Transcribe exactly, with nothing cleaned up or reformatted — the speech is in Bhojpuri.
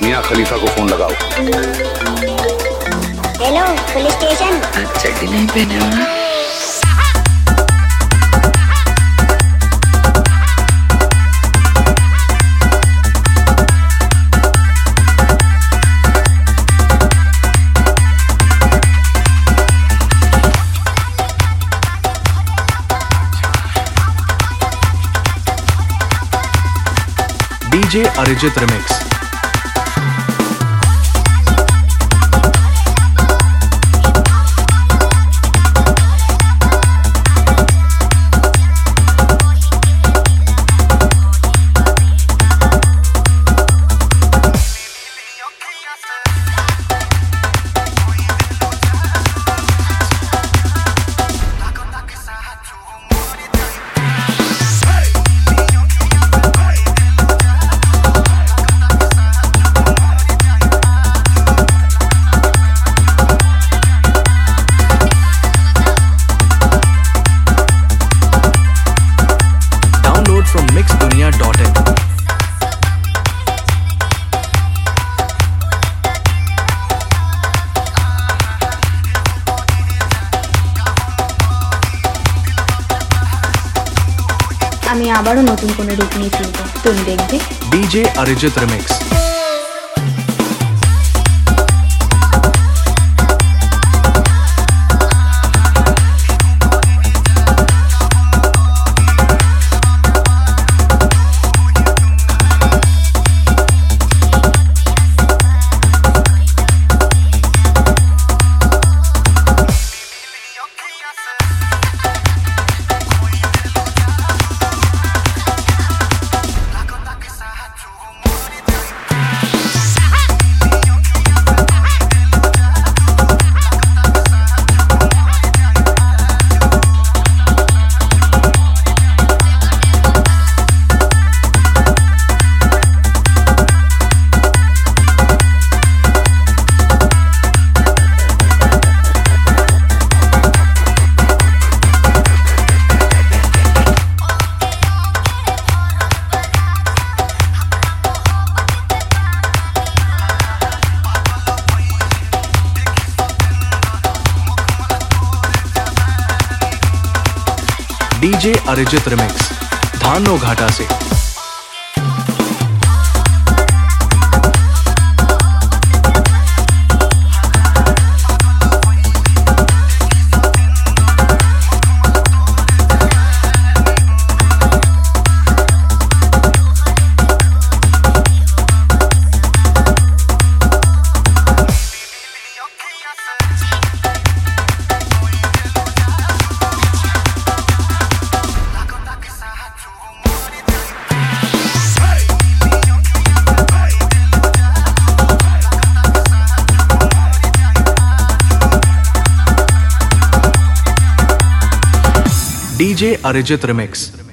मियां खलीफा को फोन लगाओ। Hello police station. चड्डी नहीं पहने हो ना? DJ Arijit remix. From mix dunia dot in। আমি আবারও নতুন কোনো রূপ নিয়ে ফিরবো, তুমি দেখবে। DJ Arijit remix. DJ Arijit remix धानो घाटा से। DJ Arijit remix.